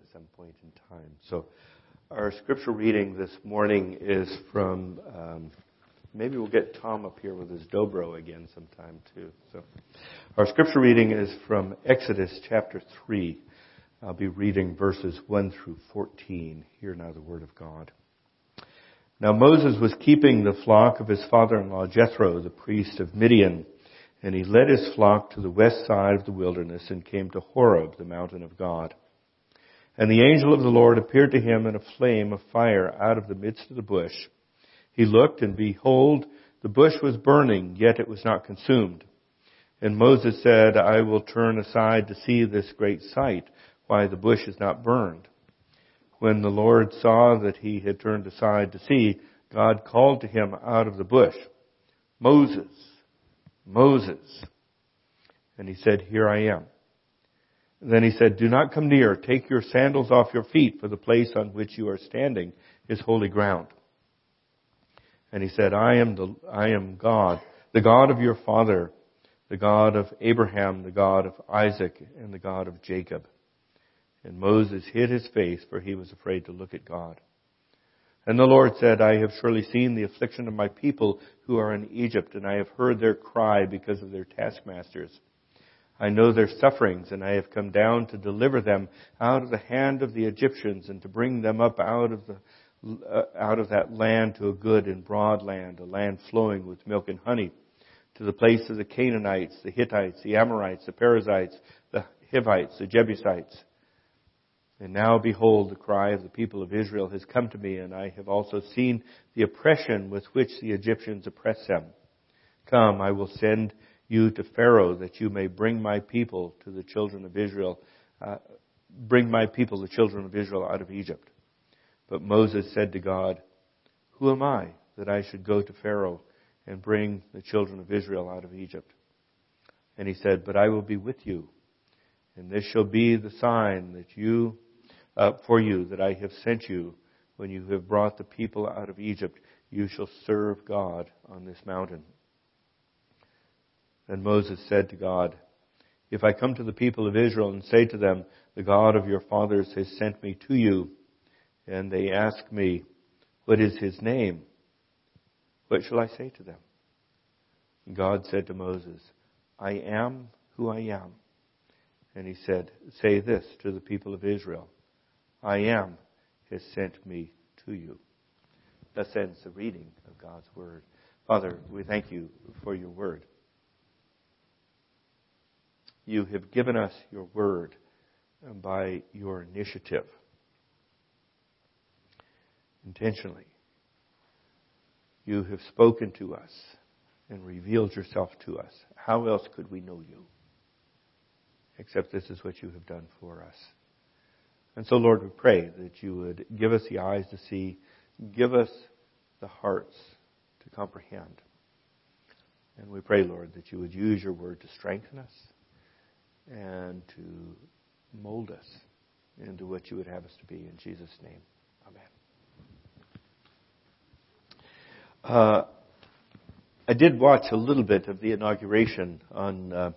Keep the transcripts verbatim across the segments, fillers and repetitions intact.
at some point in time. So our scripture reading this morning is from, um, maybe we'll get Tom up here with his dobro again sometime too. So our scripture reading is from Exodus chapter three. I'll be reading verses one through fourteen. Hear now the word of God. Now Moses was keeping the flock of his father-in-law Jethro, the priest of Midian, and he led his flock to the west side of the wilderness and came to Horeb, the mountain of God. And the angel of the Lord appeared to him in a flame of fire out of the midst of the bush. He looked, and behold, the bush was burning, yet it was not consumed. And Moses said, I will turn aside to see this great sight, why the bush is not burned. When the Lord saw that he had turned aside to see, God called to him out of the bush, Moses, Moses. And he said, Here I am. And then he said, Do not come near. Take your sandals off your feet, for the place on which you are standing is holy ground. And he said, I am the, I am God, the God of your father, the God of Abraham, the God of Isaac, and the God of Jacob. And Moses hid his face, for he was afraid to look at God. And the Lord said, I have surely seen the affliction of my people who are in Egypt, and I have heard their cry because of their taskmasters. I know their sufferings, and I have come down to deliver them out of the hand of the Egyptians, and to bring them up out of the uh, out of that land to a good and broad land, a land flowing with milk and honey, to the place of the Canaanites, the Hittites, the Amorites, the Perizzites, the Hivites, the Jebusites. And now, behold, the cry of the people of Israel has come to me, and I have also seen the oppression with which the Egyptians oppress them. Come, I will send you to Pharaoh, that you may bring my people to the children of Israel, uh, bring my people, the children of Israel, out of Egypt. But Moses said to God, Who am I, that I should go to Pharaoh and bring the children of Israel out of Egypt? And he said, But I will be with you, and this shall be the sign that you Uh, for you, that I have sent you. When you have brought the people out of Egypt, you shall serve God on this mountain. Then Moses said to God, If I come to the people of Israel and say to them, The God of your fathers has sent me to you, and they ask me, What is his name? What shall I say to them? And God said to Moses, I am who I am. And he said, Say this to the people of Israel, I am has sent me to you. Thus ends the reading of God's Word. Father, we thank you for your Word. You have given us your Word by your initiative. Intentionally. You have spoken to us and revealed yourself to us. How else could we know you? Except this is what you have done for us. And so, Lord, we pray that you would give us the eyes to see, give us the hearts to comprehend. And we pray, Lord, that you would use your word to strengthen us and to mold us into what you would have us to be. In Jesus' name, amen. Uh, I did watch a little bit of the inauguration on uh,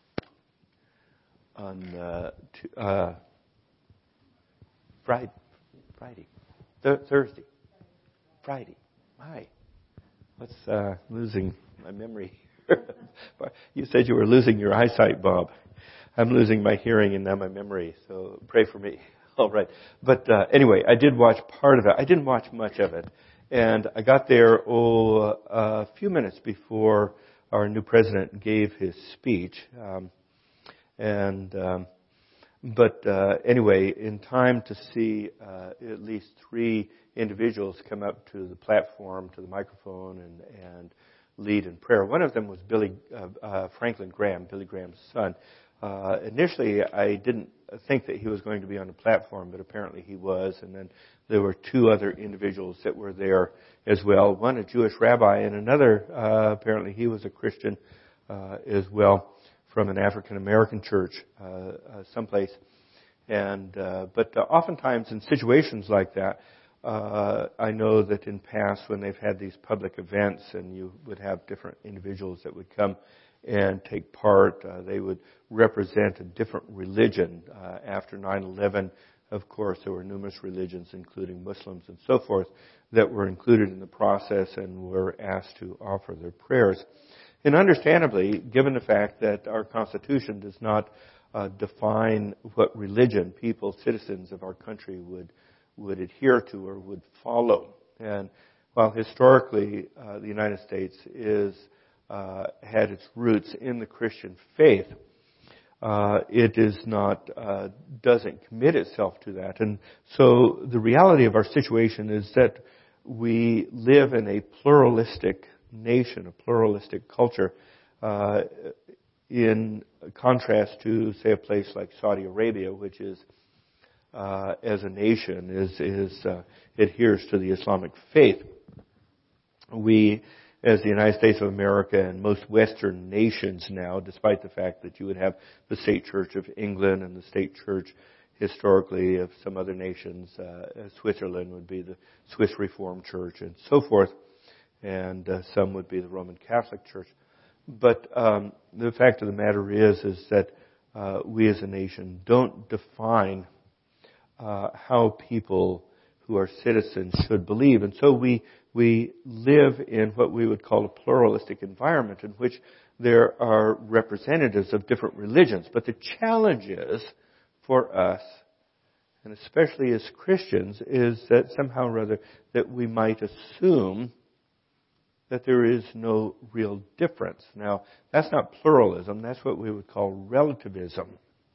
on uh, t- uh Friday, Friday, Th- Thursday, Friday. My, what's uh, losing my memory? You said you were losing your eyesight, Bob. I'm losing my hearing and now my memory. So pray for me. All right. But uh, anyway, I did watch part of it. I didn't watch much of it, and I got there oh a few minutes before our new president gave his speech, um, and. Um, But uh, anyway, in time to see uh, at least three individuals come up to the platform, to the microphone, and, and lead in prayer. One of them was Billy uh, uh, Franklin Graham, Billy Graham's son. Uh, initially, I didn't think that he was going to be on the platform, but apparently he was. And then there were two other individuals that were there as well. One, a Jewish rabbi, and another, uh, apparently he was a Christian uh, as well, from an African American church, uh, uh, someplace. And uh, but uh, oftentimes in situations like that, uh, I know that in past when they've had these public events, and you would have different individuals that would come and take part, uh, they would represent a different religion. Uh, after nine eleven, of course, there were numerous religions, including Muslims and so forth, that were included in the process and were asked to offer their prayers. And understandably, given the fact that our Constitution does not uh, define what religion people, citizens of our country, would would adhere to or would follow. And while historically uh, the United States is uh, had its roots in the Christian faith, uh, it is not uh, doesn't commit itself to that. And so the reality of our situation is that we live in a pluralistic nation, a pluralistic culture, uh, in contrast to, say, a place like Saudi Arabia, which is, uh, as a nation, is, is uh, adheres to the Islamic faith. We, as the United States of America and most Western nations now, despite the fact that you would have the State Church of England and the State Church historically of some other nations, uh, Switzerland would be the Swiss Reformed Church and so forth, and uh, some would be the Roman Catholic Church. But um, the fact of the matter is, is that uh, we as a nation don't define uh, how people who are citizens should believe. And so we we live in what we would call a pluralistic environment in which there are representatives of different religions. But the challenge is for us, and especially as Christians, is that somehow or other that we might assume that there is no real difference. Now, that's not pluralism. That's what we would call relativism.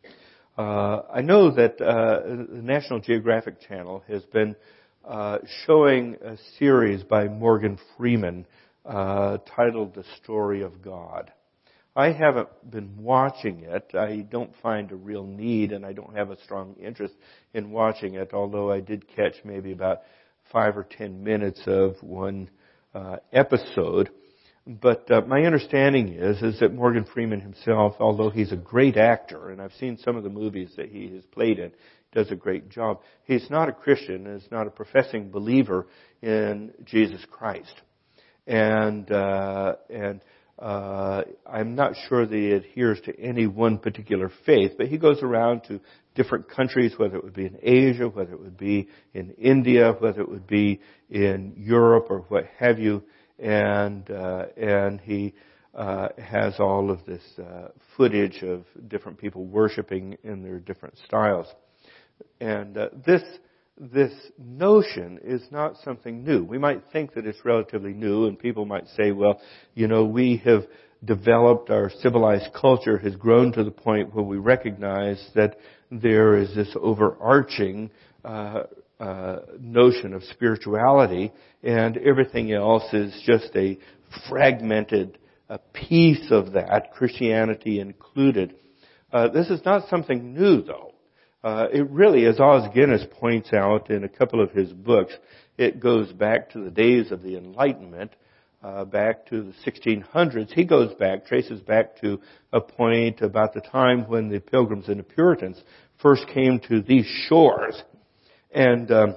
Uh, I know that uh, the National Geographic Channel has been uh, showing a series by Morgan Freeman uh, titled The Story of God. I haven't been watching it. I don't find a real need, and I don't have a strong interest in watching it, although I did catch maybe about five or ten minutes of one uh, episode. But uh, my understanding is, is that Morgan Freeman himself, although he's a great actor, and I've seen some of the movies that he has played in, does a great job. He's not a Christian, is not a professing believer in Jesus Christ. And, uh, and, Uh, I'm not sure that he adheres to any one particular faith, but he goes around to different countries, whether it would be in Asia, whether it would be in India, whether it would be in Europe or what have you, and uh, and he uh, has all of this uh, footage of different people worshiping in their different styles. And uh, this This notion is not something new. We might think that it's relatively new, and people might say, well, you know, we have developed, our civilized culture has grown to the point where we recognize that there is this overarching uh, uh, notion of spirituality, and everything else is just a fragmented a piece of that, Christianity included. Uh, this is not something new, though. Uh, it really, as Os Guinness points out in a couple of his books, it goes back to the days of the Enlightenment, uh, back to the sixteen hundreds. He goes back, traces back to a point about the time when the Pilgrims and the Puritans first came to these shores. And um,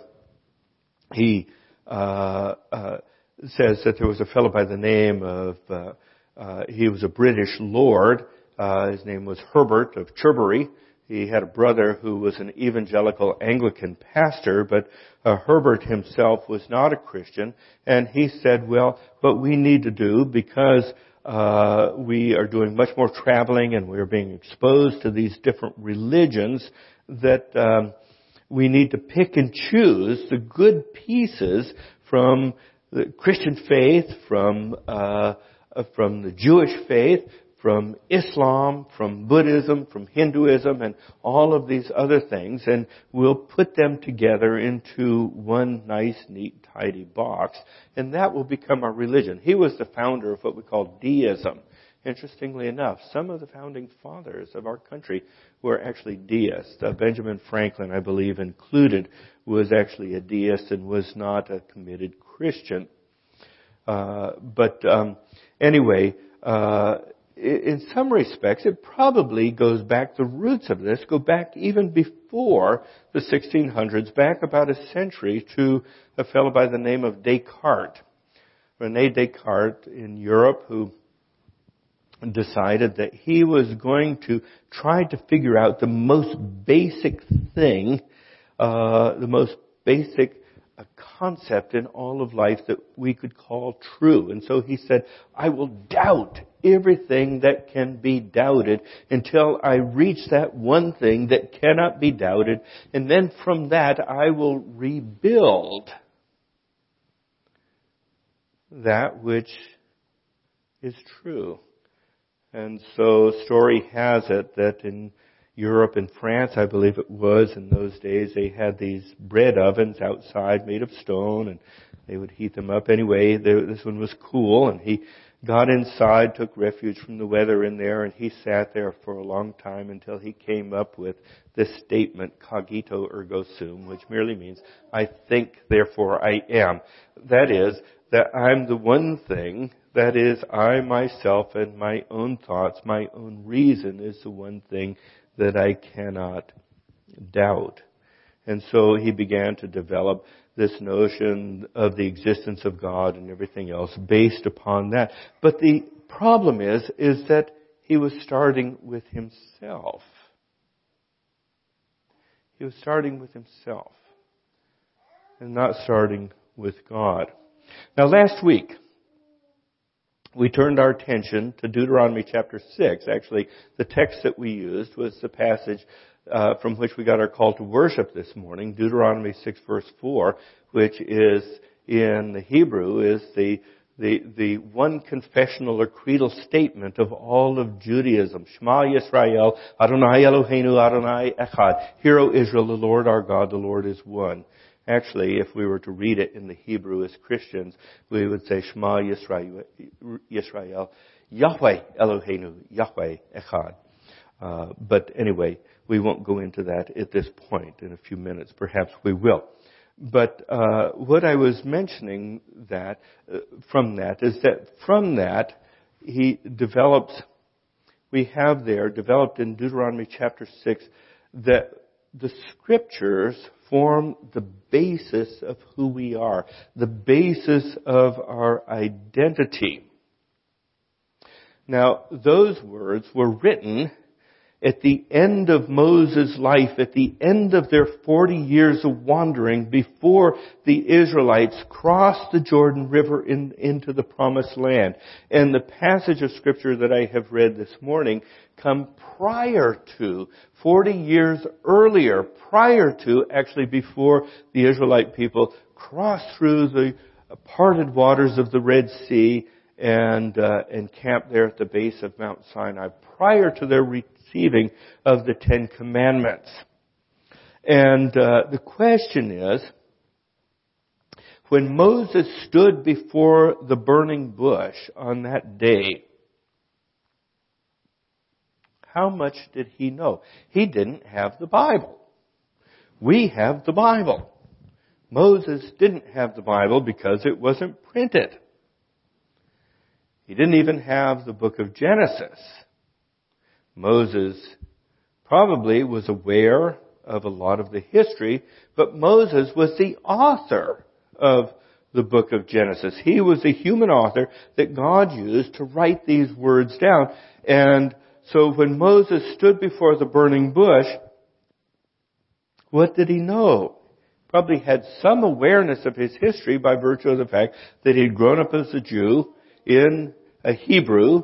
he uh, uh, says that there was a fellow by the name of, uh, uh, he was a British lord. Uh, his name was Herbert of Cherbury. He had a brother who was an evangelical Anglican pastor, but uh, Herbert himself was not a Christian. And he said, well, what we need to do, because uh, we are doing much more traveling and we're being exposed to these different religions, that um, we need to pick and choose the good pieces from the Christian faith, from uh, from the Jewish faith, from Islam, from Buddhism, from Hinduism, and all of these other things, and we'll put them together into one nice, neat, tidy box, and that will become our religion. He was the founder of what we call deism. Interestingly enough, some of the founding fathers of our country were actually deists. Uh, Benjamin Franklin, I believe, included, was actually a deist and was not a committed Christian. Uh, but um, anyway, uh, in some respects, it probably goes back, the roots of this go back even before the sixteen hundreds, back about a century, to a fellow by the name of Descartes. René Descartes in Europe, who decided that he was going to try to figure out the most basic thing uh, the most basic uh, concept in all of life that we could call true. And so he said, I will doubt everything that can be doubted until I reach that one thing that cannot be doubted. And then from that, I will rebuild that which is true. And so story has it that in Europe and France, I believe it was, in those days, they had these bread ovens outside made of stone, and they would heat them up. Anyway, this one was cool, and he got inside, took refuge from the weather in there, and he sat there for a long time until he came up with this statement, cogito ergo sum, which merely means, I think, therefore I am. That is, that I'm the one thing, that is, I myself and my own thoughts, my own reason is the one thing that I cannot doubt. And so he began to develop this notion of the existence of God and everything else based upon that. But the problem is, is that he was starting with himself. He was starting with himself and not starting with God. Now last week, we turned our attention to Deuteronomy chapter six. Actually, the text that we used was the passage uh, from which we got our call to worship this morning, Deuteronomy six verse four, which is in the Hebrew is the the the one confessional or creedal statement of all of Judaism. Shema Yisrael, Adonai Eloheinu, Adonai Echad. Hear, O Israel, the Lord our God, the Lord is one. Actually, if we were to read it in the Hebrew as Christians, we would say Shema Yisrael, Yisrael Yahweh Eloheinu, Yahweh Echad. Uh, but anyway, we won't go into that at this point. In a few minutes, perhaps we will. But uh, what I was mentioning that uh, from that is that from that he develops. We have there developed in Deuteronomy chapter six that the scriptures form the basis of who we are, the basis of our identity. Now, those words were written at the end of Moses' life, at the end of their forty years of wandering before the Israelites crossed the Jordan River in, into the Promised Land. And the passage of Scripture that I have read this morning come prior to, forty years earlier, prior to, actually before the Israelite people crossed through the parted waters of the Red Sea and, uh, and camped there at the base of Mount Sinai, prior to their receiving of the Ten Commandments. And uh, the question is, when Moses stood before the burning bush on that day, how much did he know? He didn't have the Bible. We have the Bible. Moses didn't have the Bible because it wasn't printed. He didn't even have the book of Genesis. Moses probably was aware of a lot of the history, but Moses was the author of the book of Genesis. He was the human author that God used to write these words down. And so when Moses stood before the burning bush, what did he know? Probably had some awareness of his history by virtue of the fact that he'd grown up as a Jew in a Hebrew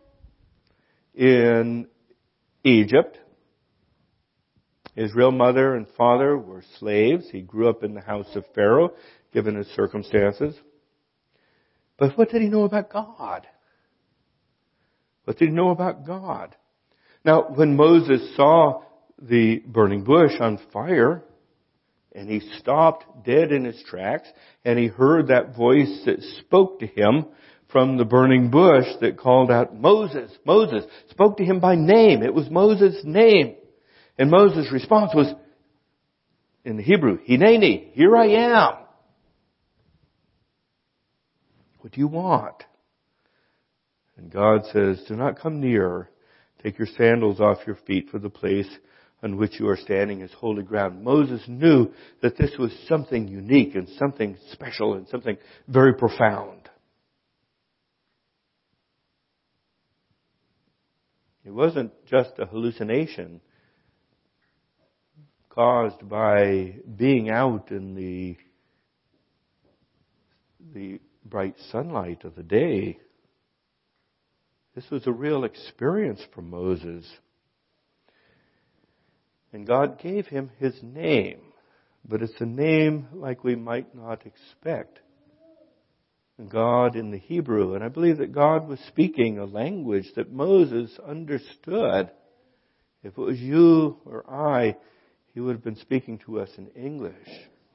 in Egypt. His real mother and father were slaves. He grew up in the house of Pharaoh, given his circumstances. But what did he know about God? What did he know about God? Now, when Moses saw the burning bush on fire, and he stopped dead in his tracks, and he heard that voice that spoke to him from the burning bush that called out, Moses, Moses, spoke to him by name. It was Moses' name. And Moses' response was, in the Hebrew, Hineni, here I am. What do you want? And God says, do not come near. Take your sandals off your feet, for the place on which you are standing is holy ground. Moses knew that this was something unique and something special and something very profound. It wasn't just a hallucination caused by being out in the the bright sunlight of the day. This was a real experience for Moses. And God gave him his name, but it's a name like we might not expect. God in the Hebrew, and I believe that God was speaking a language that Moses understood. If it was you or I, he would have been speaking to us in English.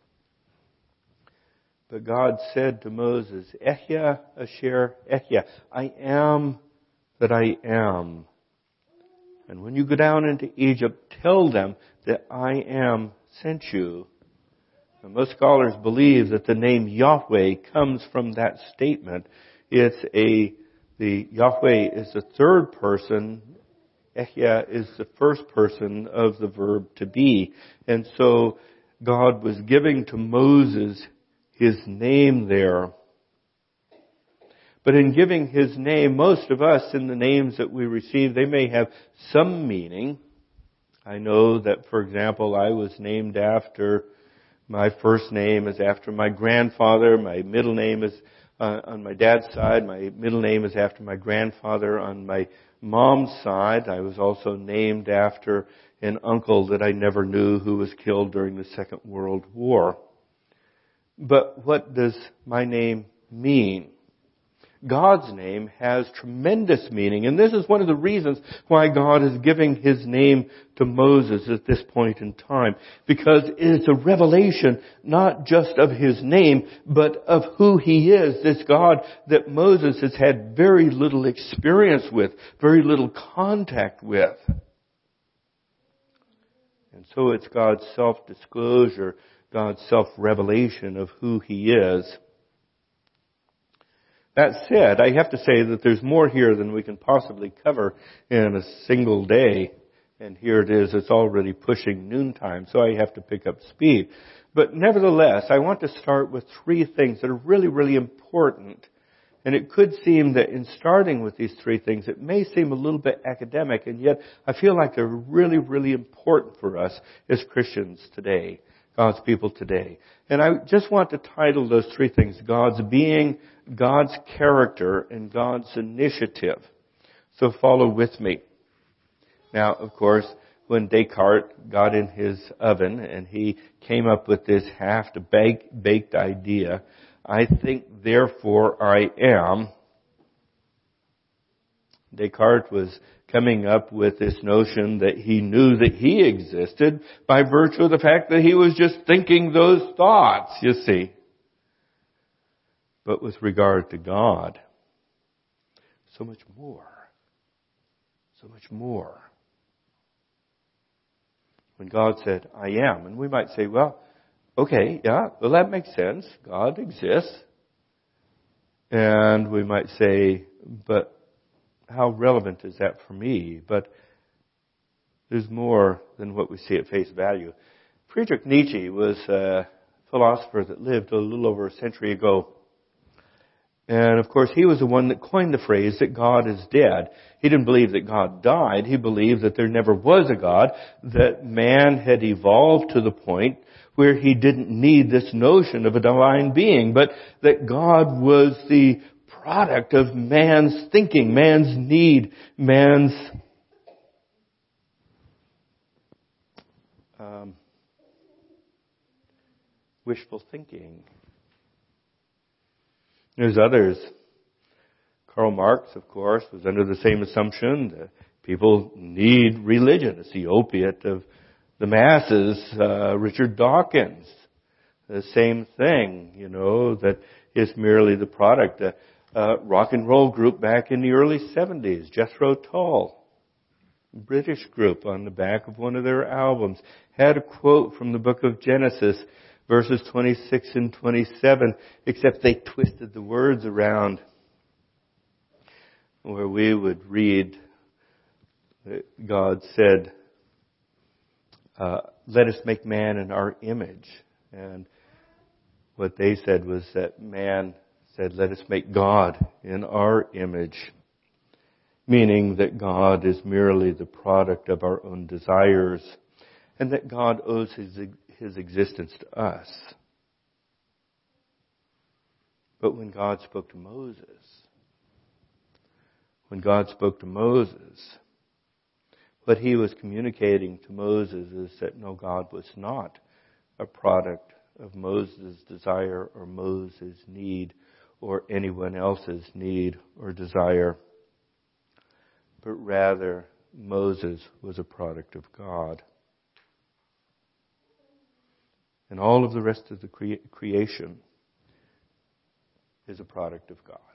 But God said to Moses, Ehya Asher Ehya, I am that I am. And when you go down into Egypt, tell them that I am sent you. And most scholars believe that the name Yahweh comes from that statement. It's a, the Yahweh is the third person. Ehya is the first person of the verb to be. And so God was giving to Moses his name there. But in giving his name, most of us in the names that we receive, they may have some meaning. I know that, for example, I was named after, my first name is after my grandfather. My middle name is uh, on my dad's side. My middle name is after my grandfather on my mom's side. I was also named after an uncle that I never knew who was killed during the Second World War. But what does my name mean? God's name has tremendous meaning, and this is one of the reasons why God is giving his name to Moses at this point in time, because it's a revelation not just of his name, but of who he is, this God that Moses has had very little experience with, very little contact with. And so it's God's self-disclosure, God's self-revelation of who he is. That said, I have to say that there's more here than we can possibly cover in a single day. And here it is, it's already pushing noontime, so I have to pick up speed. But nevertheless, I want to start with three things that are really, really important. And it could seem that in starting with these three things, it may seem a little bit academic, and yet I feel like they're really, really important for us as Christians today, God's people today. And I just want to title those three things, God's being, God's character, and God's initiative. So follow with me. Now, of course, when Descartes got in his oven and he came up with this half-baked idea, I think, therefore I am, Descartes was coming up with this notion that he knew that he existed by virtue of the fact that he was just thinking those thoughts, you see. But with regard to God, so much more. So much more. When God said, I am, and we might say, well, okay, yeah, well that makes sense. God exists. And we might say, but how relevant is that for me? But there's more than what we see at face value. Friedrich Nietzsche was a philosopher that lived a little over a century ago. And of course, he was the one that coined the phrase that God is dead. He didn't believe that God died. He believed that there never was a God, that man had evolved to the point where he didn't need this notion of a divine being, but that God was the product of man's thinking, man's need, man's um, wishful thinking. There's others. Karl Marx, of course, was under the same assumption that people need religion. It's the opiate of the masses. Uh, Richard Dawkins, the same thing, you know, that is merely the product. A, a rock and roll group back in the early seventies, Jethro Tull, British group, on the back of one of their albums, had a quote from the book of Genesis, verses twenty-six and twenty-seven, except they twisted the words around, where we would read that God said, uh, let us make man in our image. And what they said was that man said, let us make God in our image. Meaning that God is merely the product of our own desires. and that God owes his, his existence to us. But when God spoke to Moses, when God spoke to Moses, what he was communicating to Moses is that no, God was not a product of Moses' desire or Moses' need or anyone else's need or desire, but rather Moses was a product of God. And all of the rest of the crea- creation is a product of God.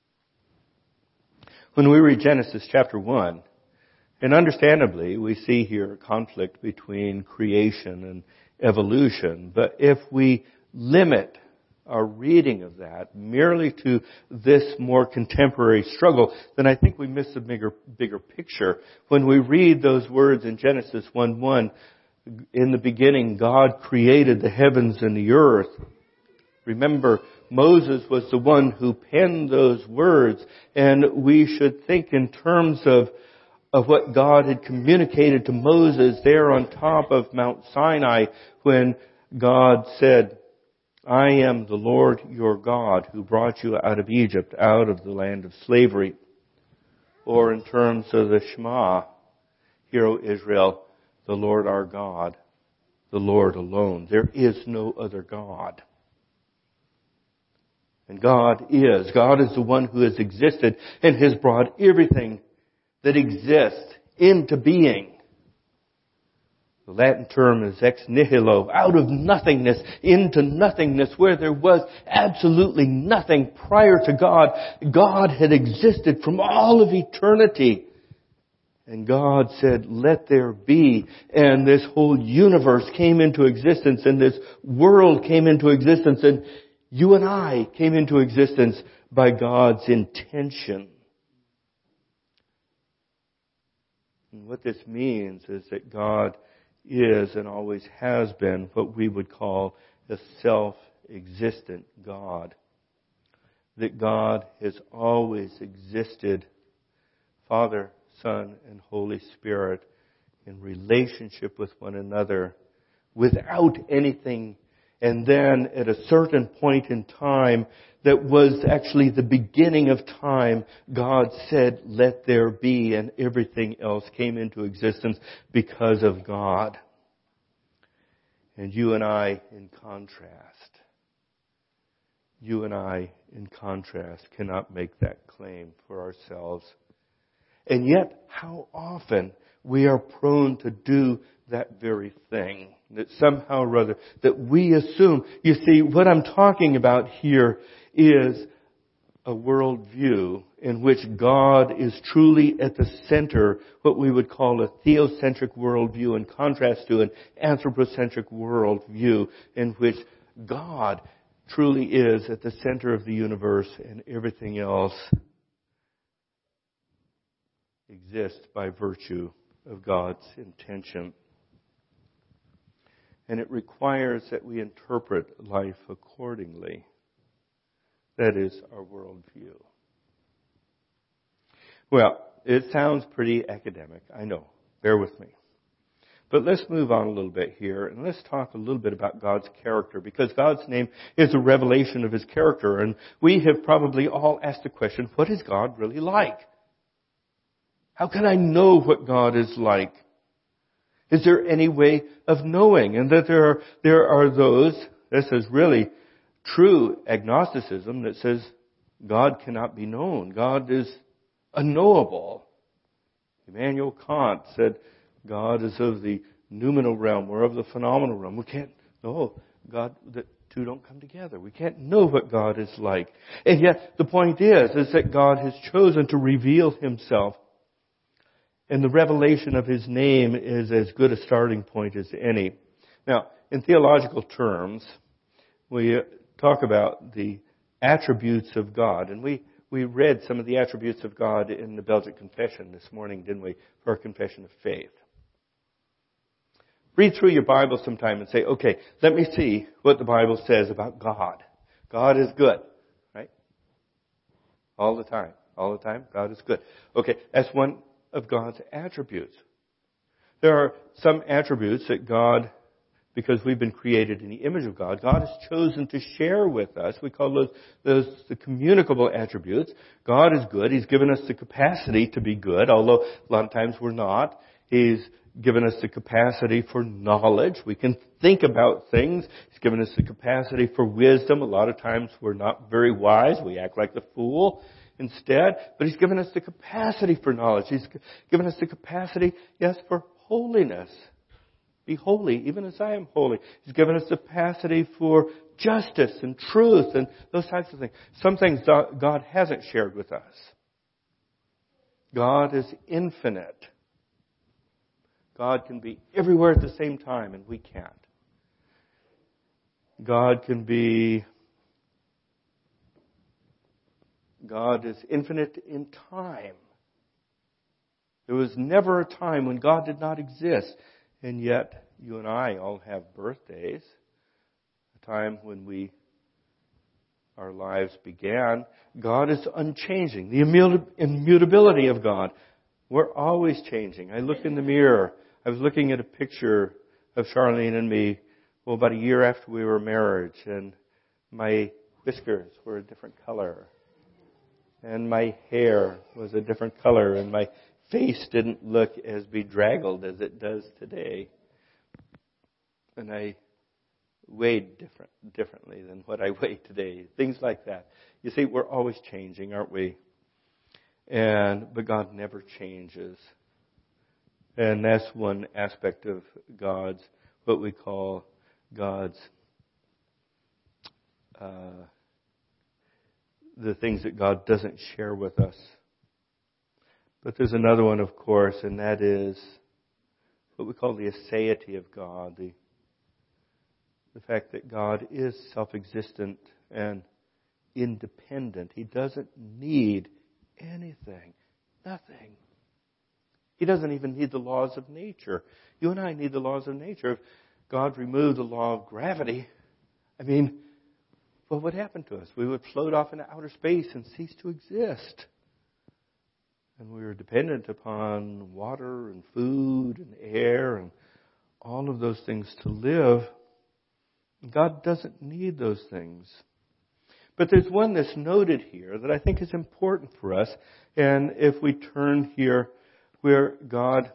When we read Genesis chapter one, and understandably we see here a conflict between creation and evolution, but if we limit our reading of that merely to this more contemporary struggle, then I think we miss a bigger, bigger picture. When we read those words in Genesis one one, in the beginning God created the heavens and the earth. Remember, Moses was the one who penned those words, and we should think in terms of, of what God had communicated to Moses there on top of Mount Sinai when God said, I am the Lord your God who brought you out of Egypt, out of the land of slavery. Or in terms of the Shema, Hear, O Israel, the Lord our God, the Lord alone. There is no other God. And God is. God is the one who has existed and has brought everything that exists into being. The Latin term is ex nihilo, out of nothingness into nothingness, where there was absolutely nothing prior to God. God had existed from all of eternity. And God said, let there be. And this whole universe came into existence, and this world came into existence, and you and I came into existence by God's intention. And what this means is that God is and always has been what we would call a self-existent God. That God has always existed, Father, Son, and Holy Spirit, in relationship with one another without anything. And then at a certain point in time that was actually the beginning of time, God said, let there be, and everything else came into existence because of God. And you and I, in contrast, you and I, in contrast, cannot make that claim for ourselves. And yet, how often we are prone to do that very thing. That somehow or other, that we assume. You see, what I'm talking about here is a worldview in which God is truly at the center, what we would call a theocentric worldview, in contrast to an anthropocentric worldview in which God truly is at the center of the universe and everything else exists by virtue of God's intention. And it requires that we interpret life accordingly. That is our worldview. Well, it sounds pretty academic, I know. Bear with me. But let's move on a little bit here, and let's talk a little bit about God's character, because God's name is a revelation of His character, and we have probably all asked the question, what is God really like? How can I know what God is like? Is there any way of knowing? And that there are, there are those, this is really true agnosticism, that says God cannot be known. God is unknowable. Immanuel Kant said God is of the noumenal realm or of the phenomenal realm. We can't know God, the two don't come together. We can't know what God is like. And yet the point is, is that God has chosen to reveal Himself. And the revelation of His name is as good a starting point as any. Now, in theological terms, we talk about the attributes of God. And we, we read some of the attributes of God in the Belgic Confession this morning, didn't we, for our confession of faith. Read through your Bible sometime and say, okay, let me see what the Bible says about God. God is good, right? All the time. All the time, God is good. Okay, that's one of God's attributes. There are some attributes that God, because we've been created in the image of God, God has chosen to share with us. We call those, those the communicable attributes. God is good. He's given us the capacity to be good, although a lot of times we're not. He's given us the capacity for knowledge. We can think about things. He's given us the capacity for wisdom. A lot of times we're not very wise. We act like the fool instead. But He's given us the capacity for knowledge. He's given us the capacity, yes, for holiness. Be holy, even as I am holy. He's given us the capacity for justice and truth and those types of things. Some things God hasn't shared with us. God is infinite. God can be everywhere at the same time, and we can't. God can be... God is infinite in time. There was never a time when God did not exist. And yet, you and I all have birthdays. A time when we, our lives began. God is unchanging. The immutability of God. We're always changing. I look in the mirror. I was looking at a picture of Charlene and me, well, about a year after we were married, and my whiskers were a different color. And my hair was a different color, and my face didn't look as bedraggled as it does today. And I weighed different, differently than what I weigh today. Things like that. You see, we're always changing, aren't we? And but God never changes. And that's one aspect of God's, what we call God's, uh, the things that God doesn't share with us. But there's another one, of course, and that is what we call the aseity of God, the the fact that God is self-existent and independent. He doesn't need anything, nothing. He doesn't even need the laws of nature. You and I need the laws of nature. If God removed the law of gravity, I mean, what would happen to us? We would float off into outer space and cease to exist. And we were dependent upon water and food and air and all of those things to live. God doesn't need those things. But there's one that's noted here that I think is important for us. And if we turn here where God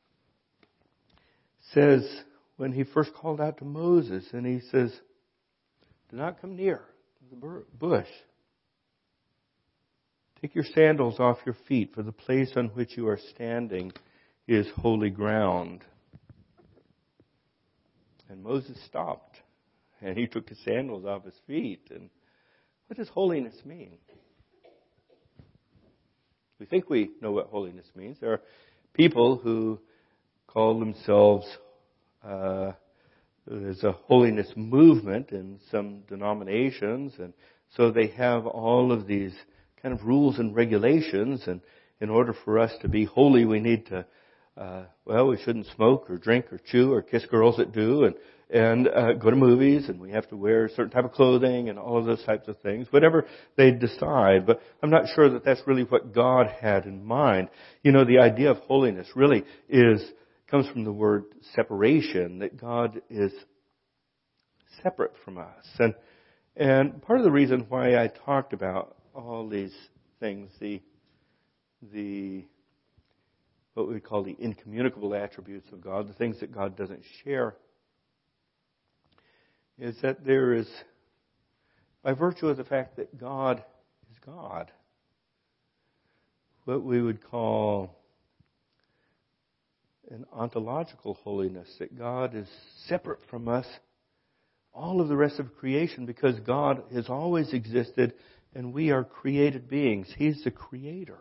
says, when He first called out to Moses, and He says, do not come near the bush. Take your sandals off your feet, for the place on which you are standing is holy ground. And Moses stopped, and he took the sandals off his feet. And what does holiness mean? We think we know what holiness means. There are people who call themselves, uh, there's a holiness movement in some denominations, and so they have all of these kind of rules and regulations, and in order for us to be holy, we need to, uh, well, we shouldn't smoke or drink or chew or kiss girls that do, and and uh, go to movies, and we have to wear a certain type of clothing and all of those types of things, whatever they decide. But I'm not sure that that's really what God had in mind. You know, the idea of holiness really is comes from the word separation, that God is separate from us. And and part of the reason why I talked about all these things, the the what we call the incommunicable attributes of God, the things that God doesn't share, is that there is, by virtue of the fact that God is God, what we would call an ontological holiness, that God is separate from us, all of the rest of creation, because God has always existed and we are created beings. He's the creator.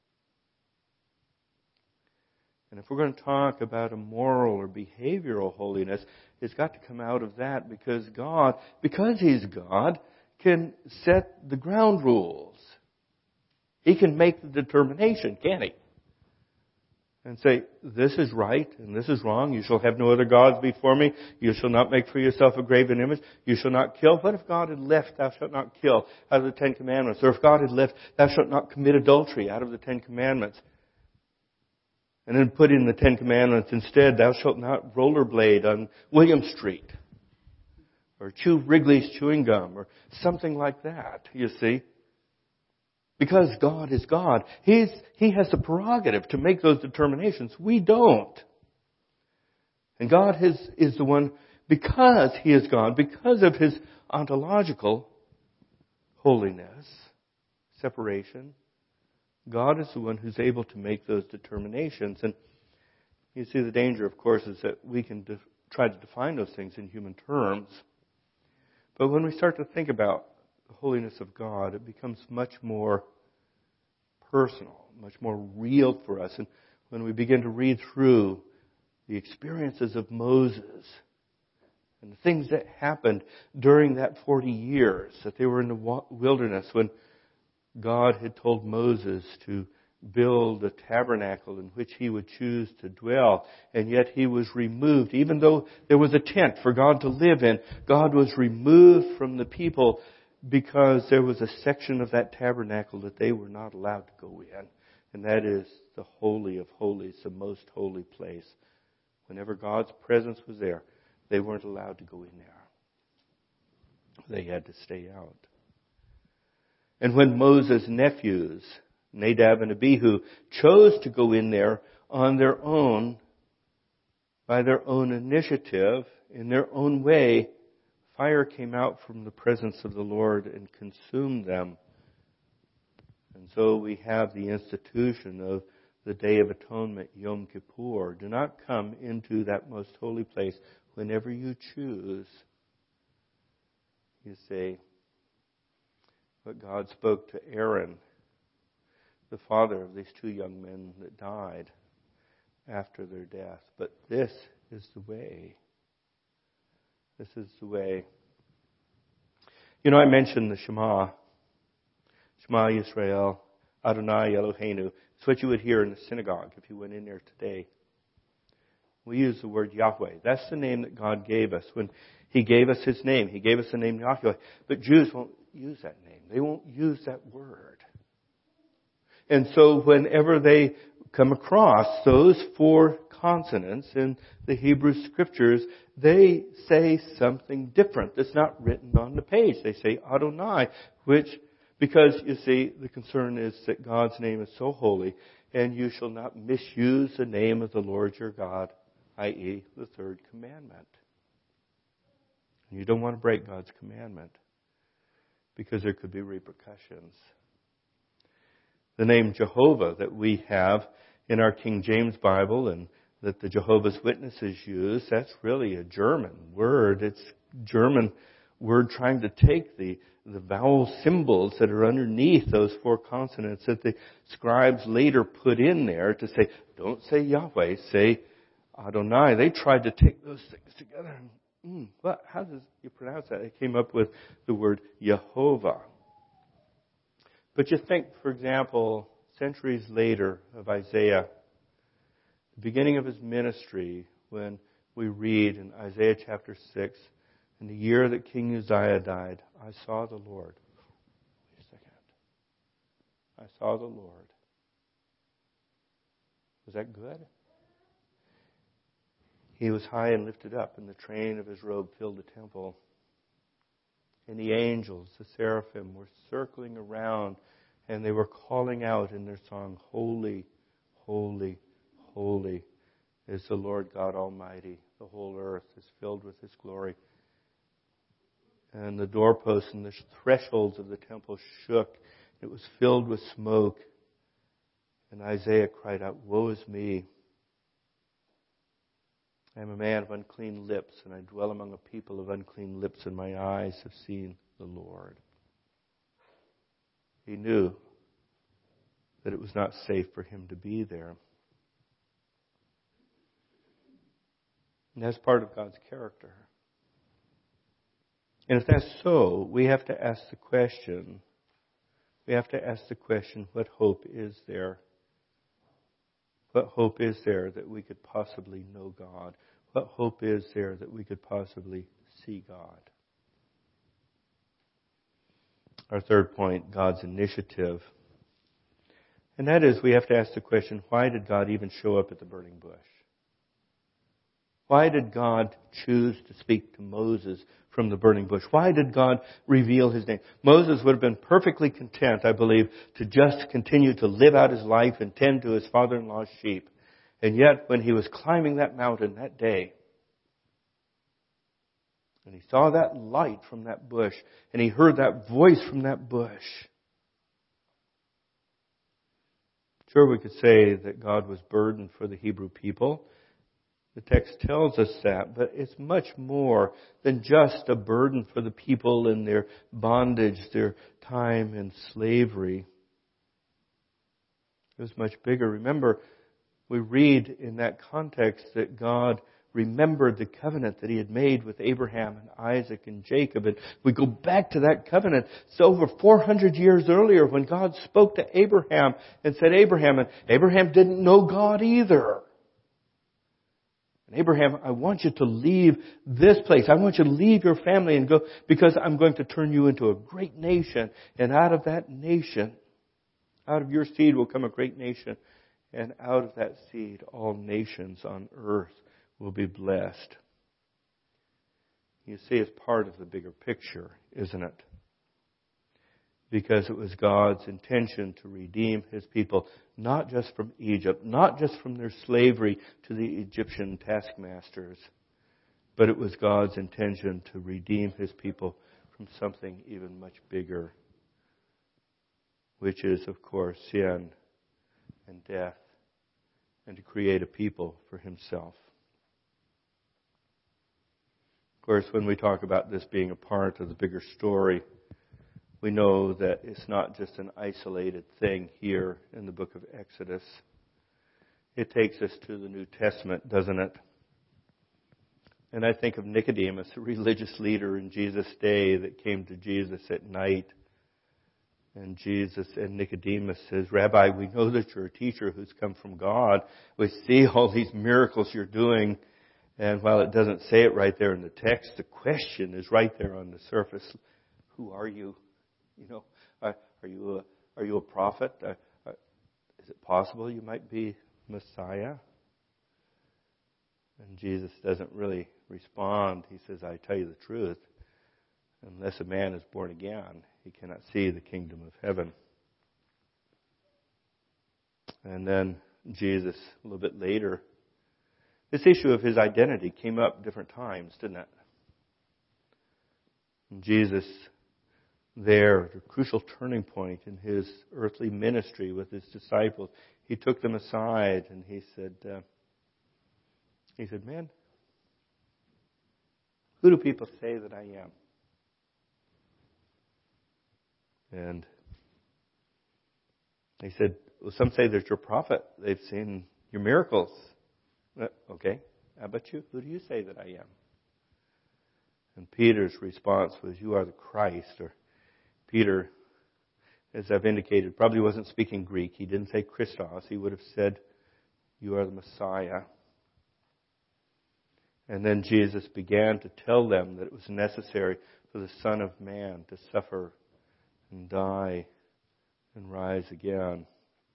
And if we're going to talk about a moral or behavioral holiness, it's got to come out of that, because God, because He's God, can set the ground rules. He can make the determination, can't He? And say, this is right and this is wrong. You shall have no other gods before me. You shall not make for yourself a graven image. You shall not kill. What if God had left, thou shalt not kill, out of the Ten Commandments? Or if God had left, thou shalt not commit adultery, out of the Ten Commandments? And then put in the Ten Commandments instead, thou shalt not rollerblade on William Street. Or chew Wrigley's chewing gum. Or something like that, you see. Because God is God. He's, He has the prerogative to make those determinations. We don't. And God is, is the one, because He is God, because of His ontological holiness, separation, God is the one who's able to make those determinations. And you see the danger, of course, is that we can de- try to define those things in human terms. But when we start to think about the holiness of God, it becomes much more personal, much more real for us. And when we begin to read through the experiences of Moses and the things that happened during that forty years that they were in the wilderness, when God had told Moses to build a tabernacle in which he would choose to dwell, and yet he was removed. Even though there was a tent for God to live in, God was removed from the people because there was a section of that tabernacle that they were not allowed to go in. And that is the Holy of Holies, the most holy place. Whenever God's presence was there, they weren't allowed to go in there. They had to stay out. And when Moses' nephews, Nadab and Abihu, chose to go in there on their own, by their own initiative, in their own way, fire came out from the presence of the Lord and consumed them. And so we have the institution of the Day of Atonement, Yom Kippur. Do not come into that most holy place whenever you choose. You say, but God spoke to Aaron, the father of these two young men that died after their death. But this is the way. This is the way. You know, I mentioned the Shema. Shema Yisrael, Adonai Eloheinu. It's what you would hear in the synagogue if you went in there today. We use the word Yahweh. That's the name that God gave us. When He gave us His name, He gave us the name Yahweh. But Jews won't use that name. They won't use that word. And so whenever they come across those four consonants in the Hebrew Scriptures, they say something different that's not written on the page. They say Adonai, which, because, you see, the concern is that God's name is so holy, and you shall not misuse the name of the Lord your God, that is the third commandment. And you don't want to break God's commandment, because there could be repercussions. The name Jehovah that we have in our King James Bible and that the Jehovah's Witnesses use, that's really a German word. It's a German word trying to take the, the vowel symbols that are underneath those four consonants that the scribes later put in there to say, don't say Yahweh, say Adonai. They tried to take those things together. And, mm, what? How does you pronounce that? They came up with the word Yehovah. But you think, for example, centuries later of Isaiah, the beginning of his ministry, when we read in Isaiah chapter six, in the year that King Uzziah died, I saw the Lord. Wait a second. I saw the Lord. Was that good? He was high and lifted up, and the train of his robe filled the temple. And the angels, the seraphim, were circling around, and they were calling out in their song, Holy, holy, holy is the Lord God Almighty. The whole earth is filled with His glory. And the doorposts and the thresholds of the temple shook. It was filled with smoke. And Isaiah cried out, Woe is me! I am a man of unclean lips, and I dwell among a people of unclean lips, and my eyes have seen the Lord. He knew that it was not safe for him to be there. And that's part of God's character. And if that's so, we have to ask the question, we have to ask the question, what hope is there? What hope is there that we could possibly know God? What hope is there that we could possibly see God? Our third point, God's initiative. And that is, we have to ask the question, why did God even show up at the burning bush? Why did God choose to speak to Moses from the burning bush? Why did God reveal His name? Moses would have been perfectly content, I believe, to just continue to live out his life and tend to his father-in-law's sheep. And yet, when he was climbing that mountain that day, and he saw that light from that bush, and he heard that voice from that bush, sure, we could say that God was burdened for the Hebrew people. The text tells us that, but it's much more than just a burden for the people in their bondage, their time in slavery. It was much bigger. Remember, we read in that context that God remembered the covenant that He had made with Abraham and Isaac and Jacob. And we go back to that covenant. It's over four hundred years earlier when God spoke to Abraham and said, Abraham, and Abraham didn't know God either. And Abraham, I want you to leave this place. I want you to leave your family and go, because I'm going to turn you into a great nation. And out of that nation, out of your seed will come a great nation. And out of that seed, all nations on earth will be blessed. You see, it's part of the bigger picture, isn't it? Because it was God's intention to redeem His people, not just from Egypt, not just from their slavery to the Egyptian taskmasters, but it was God's intention to redeem His people from something even much bigger, which is, of course, sin and death, and to create a people for Himself. Of course, when we talk about this being a part of the bigger story, we know that it's not just an isolated thing here in the book of Exodus. It takes us to the New Testament, doesn't it? And I think of Nicodemus, a religious leader in Jesus' day that came to Jesus at night. And Jesus and Nicodemus says, Rabbi, we know that you're a teacher who's come from God. We see all these miracles you're doing. And while it doesn't say it right there in the text, the question is right there on the surface. Who are you? You know, are, are you a, are you a prophet? Are, are, is it possible you might be Messiah? And Jesus doesn't really respond. He says, I tell you the truth. Unless a man is born again, he cannot see the kingdom of heaven. And then Jesus, a little bit later, this issue of His identity came up different times, didn't it? And Jesus, there, the crucial turning point in His earthly ministry with His disciples, He took them aside and He said, uh, He said, man, who do people say that I am? And He said, well, some say that you're a prophet. They've seen your miracles. Uh, okay, how about you? Who do you say that I am? And Peter's response was, you are the Christ. Or Peter, as I've indicated, probably wasn't speaking Greek. He didn't say Christos. He would have said, you are the Messiah. And then Jesus began to tell them that it was necessary for the Son of Man to suffer and die and rise again.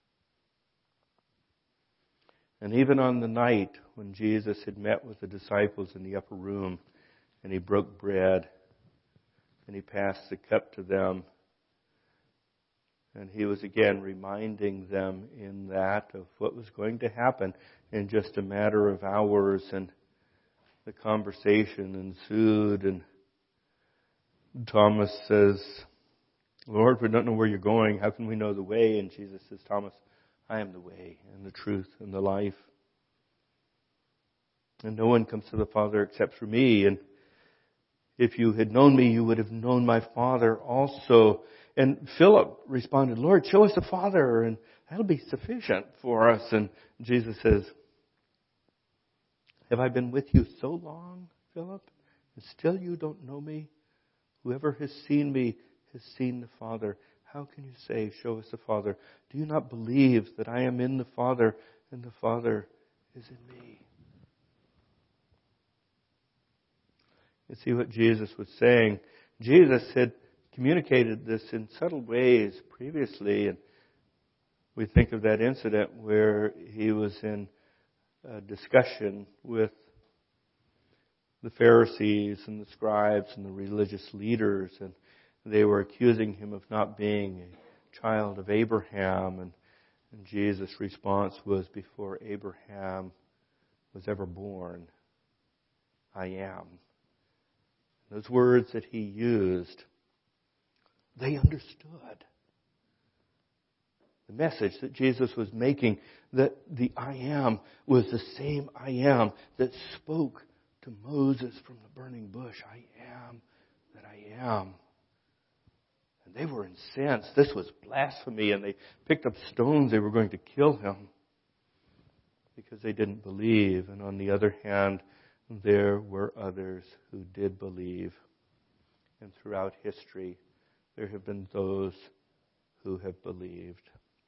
And even on the night when Jesus had met with the disciples in the upper room and He broke bread and He passed the cup to them, and He was again reminding them in that of what was going to happen in just a matter of hours, and the conversation ensued, and Thomas says, Lord, we don't know where you're going. How can we know the way? And Jesus says, Thomas, I am the way and the truth and the life. And no one comes to the Father except through me. And if you had known me, you would have known my Father also. And Philip responded, Lord, show us the Father, and that'll be sufficient for us. And Jesus says, have I been with you so long, Philip, and still you don't know me? Whoever has seen me has seen the Father. How can you say, show us the Father? Do you not believe that I am in the Father and the Father is in me? You see what Jesus was saying. Jesus had communicated this in subtle ways previously, and We think of that incident where he was in a discussion with the Pharisees and the scribes and the religious leaders, and they were accusing him of not being a child of Abraham. And, and Jesus' response was, before Abraham was ever born, I am. Those words that he used, they understood the message that Jesus was making, that the I am was the same I am that spoke to Moses from the burning bush. I am that I am. And they were incensed. This was blasphemy, and they picked up stones. They were going to kill him because they didn't believe. And on the other hand, there were others who did believe. And throughout history, there have been those who have believed.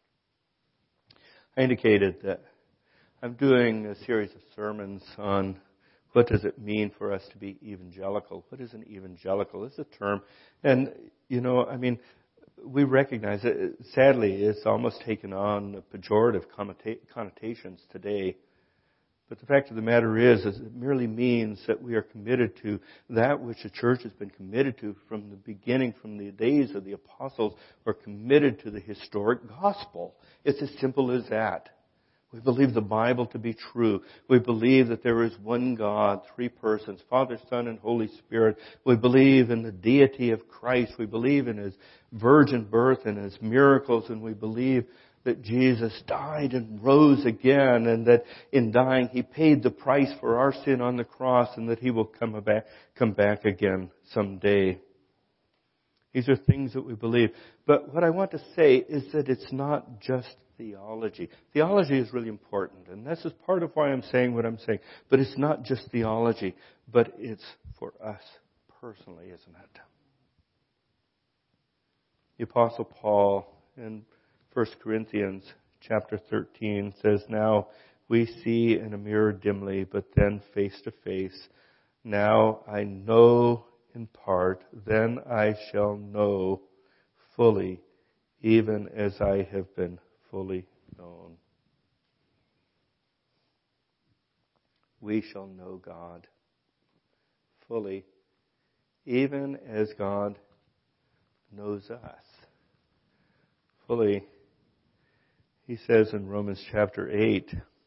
I indicated that I'm doing a series of sermons on what does it mean for us to be evangelical. What is an evangelical? It's a term. And, you know, I mean, we recognize it. Sadly, it's almost taken on pejorative connotations today. But the fact of the matter is, is it merely means that we are committed to that which the church has been committed to from the beginning, from the days of the apostles. We're committed to the historic gospel. It's as simple as that. We believe the Bible to be true. We believe that there is one God, three persons, Father, Son, and Holy Spirit. We believe in the deity of Christ. We believe in His virgin birth and His miracles. And we believe that Jesus died and rose again, and that in dying He paid the price for our sin on the cross, and that He will come back, come back again someday. These are things that we believe. But what I want to say is that it's not just theology. Theology is really important, and this is part of why I'm saying what I'm saying. But it's not just theology, but it's for us personally, isn't it? The Apostle Paul in First Corinthians chapter thirteen says, now we see in a mirror dimly, but then face to face. Now I know in part, then I shall know fully, even as I have been fully known. We shall know God fully, even as God knows us fully. He says in Romans chapter eight,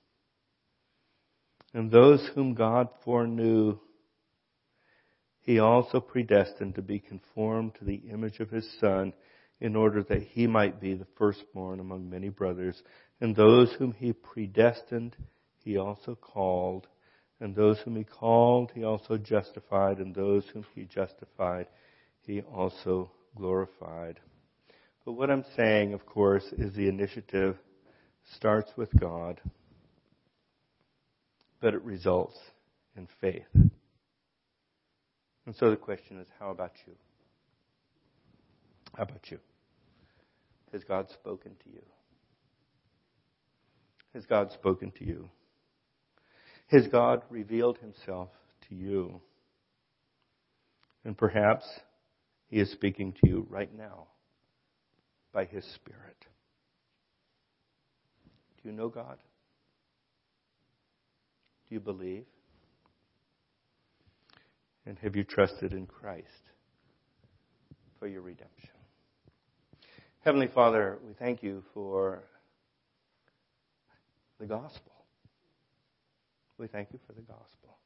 and those whom God foreknew, He also predestined to be conformed to the image of His Son, in order that He might be the firstborn among many brothers. And those whom He predestined, He also called. And those whom He called, He also justified. And those whom He justified, He also glorified. But what I'm saying, of course, is the initiative starts with God, but it results in faith. And so the question is, how about you? How about you? Has God spoken to you? Has God spoken to you? Has God revealed Himself to you? And perhaps He is speaking to you right now by His Spirit. Do you know God? Do you believe? And have you trusted in Christ for your redemption? Heavenly Father, we thank You for the gospel. We thank You for the gospel.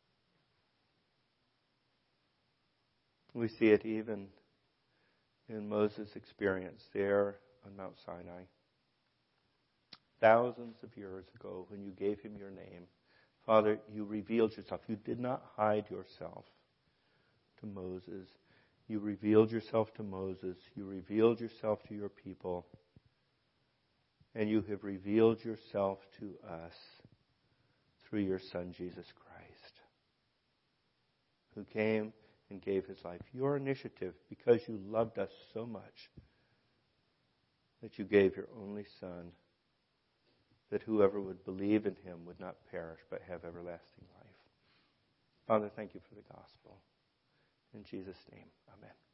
We see it even in Moses' experience there on Mount Sinai. Thousands of years ago, when You gave him Your name, Father, You revealed Yourself. You did not hide Yourself to Moses. You revealed Yourself to Moses. You revealed Yourself to Your people. And You have revealed Yourself to us through Your Son, Jesus Christ, who came and gave His life. Your initiative, because You loved us so much, that You gave Your only Son, that whoever would believe in Him would not perish but have everlasting life. Father, thank You for the gospel. In Jesus' name, amen.